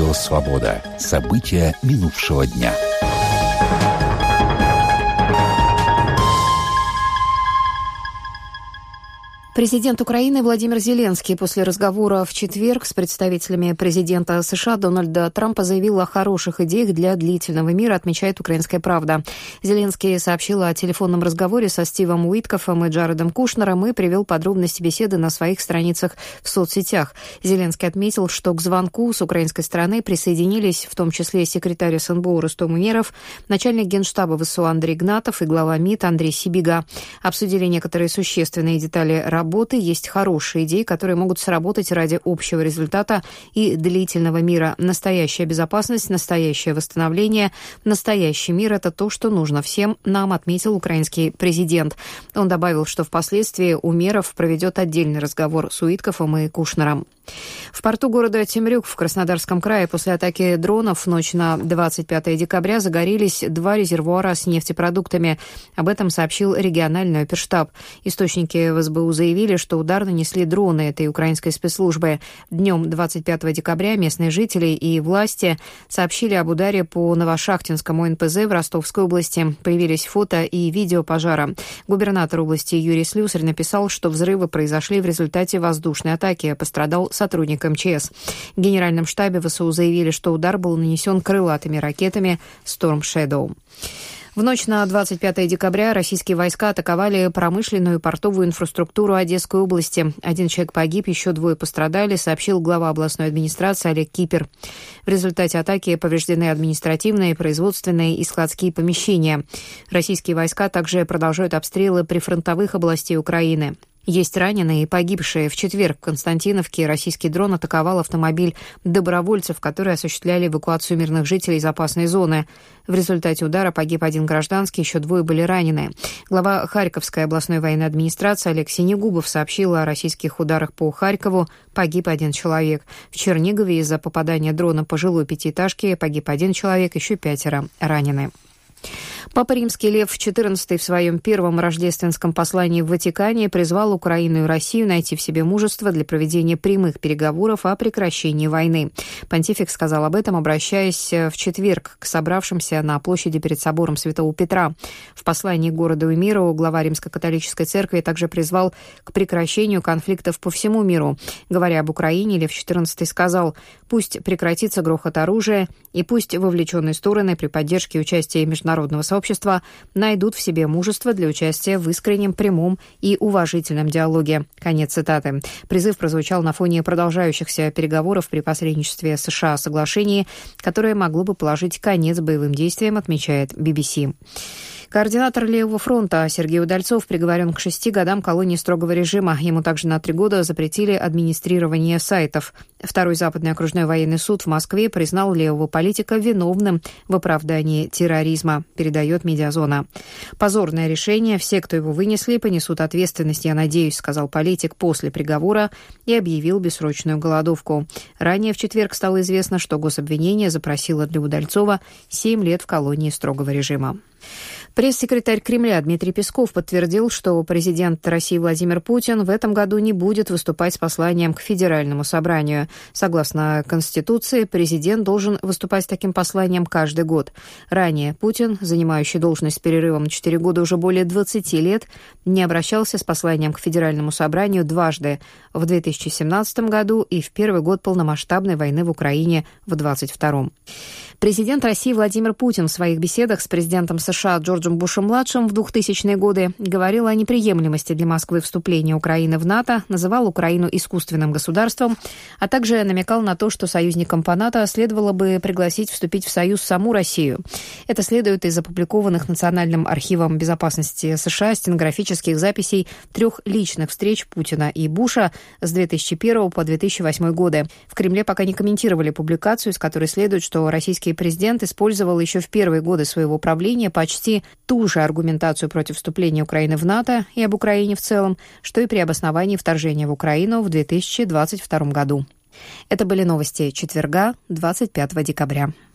Радио «Свобода». События минувшего дня. Президент Украины Владимир Зеленский после разговора в четверг с представителями президента США Дональда Трампа заявил о хороших идеях для длительного мира, отмечает «Украинская правда». Зеленский сообщил о телефонном разговоре со Стивом Уиткоффом и Джаредом Кушнером и привел подробности беседы на своих страницах в соцсетях. Зеленский отметил, что к звонку с украинской стороны присоединились в том числе секретарь СНБО Рустем Умеров, начальник Генштаба ВСУ Андрей Игнатов и глава МИД Андрей Сибига. Обсудили некоторые существенные детали работы. Есть хорошие идеи, которые могут сработать ради общего результата и длительного мира. Настоящая безопасность, настоящее восстановление, настоящий мир – это то, что нужно всем нам, отметил украинский президент. Он добавил, что впоследствии Умеров проведет отдельный разговор с Уиткоффом и Кушнером. В порту города Темрюк в Краснодарском крае после атаки дронов в ночь на 25 декабря загорелись 2 резервуара с нефтепродуктами. Об этом сообщил региональный оперштаб. Источники в СБУ заявили, что удар нанесли дроны этой украинской спецслужбы. Днем 25 декабря местные жители и власти сообщили об ударе по Новошахтинскому НПЗ в Ростовской области. Появились фото и видео пожара. Губернатор области Юрий Слюсарь написал, что взрывы произошли в результате воздушной атаки. Пострадал сотрудник МЧС. В Генеральном штабе ВСУ заявили, что удар был нанесен крылатыми ракетами Storm Shadow. В ночь на 25 декабря российские войска атаковали промышленную и портовую инфраструктуру Одесской области. 1 человек погиб, еще 2 пострадали, сообщил глава областной администрации Олег Кипер. В результате атаки повреждены административные, производственные и складские помещения. Российские войска также продолжают обстрелы прифронтовых областей Украины. Есть раненые и погибшие. В четверг в Константиновке российский дрон атаковал автомобиль добровольцев, которые осуществляли эвакуацию мирных жителей из опасной зоны. В результате удара погиб 1 гражданский, еще 2 были ранены. Глава Харьковской областной военной администрации Олег Синегубов сообщил о российских ударах по Харькову. Погиб 1 человек. В Чернигове из-за попадания дрона по жилой пятиэтажке погиб 1 человек, еще 5 ранены. Папа Римский Лев XIV в своем первом рождественском послании в Ватикане призвал Украину и Россию найти в себе мужество для проведения прямых переговоров о прекращении войны. Понтифик сказал об этом, обращаясь в четверг к собравшимся на площади перед собором Святого Петра. В послании городу и миру глава Римско-католической церкви также призвал к прекращению конфликтов по всему миру. Говоря об Украине, Лев XIV сказал: «Пусть прекратится грохот оружия, и пусть вовлеченные стороны при поддержке и участии международного сообщества найдут в себе мужество для участия в искреннем, прямом и уважительном диалоге». Конец цитаты. Призыв прозвучал на фоне продолжающихся переговоров при посредничестве США о соглашении, которое могло бы положить конец боевым действиям, отмечает BBC. Координатор Левого фронта Сергей Удальцов приговорен к 6 годам колонии строгого режима. Ему также на 3 года запретили администрирование сайтов. Второй Западный окружной военный суд в Москве признал левого политика виновным в оправдании терроризма, передает «Медиазона». «Позорное решение. Все, кто его вынесли, понесут ответственность, я надеюсь», сказал политик после приговора и объявил бессрочную голодовку. Ранее в четверг стало известно, что гособвинение запросило для Удальцова 7 лет в колонии строгого режима. Пресс-секретарь Кремля Дмитрий Песков подтвердил, что президент России Владимир Путин в этом году не будет выступать с посланием к Федеральному собранию. Согласно Конституции, президент должен выступать с таким посланием каждый год. Ранее Путин, занимающий должность с перерывом на 4 года уже более 20 лет, не обращался с посланием к Федеральному собранию дважды – в 2017 году и в первый год полномасштабной войны в Украине в 2022. Президент России Владимир Путин в своих беседах с президентом США Джорджем Бушем-младшим в 2000-е годы говорил о неприемлемости для Москвы вступления Украины в НАТО, называл Украину искусственным государством, а также намекал на то, что союзникам по НАТО следовало бы пригласить вступить в Союз саму Россию. Это следует из опубликованных Национальным архивом безопасности США стенографических записей 3 личных встреч Путина и Буша с 2001 по 2008 годы. В Кремле пока не комментировали публикацию, из которой следует, что российский президент использовал еще в первые годы своего правления почти ту же аргументацию против вступления Украины в НАТО и об Украине в целом, что и при обосновании вторжения в Украину в 2022 году. Это были новости четверга, 25 декабря.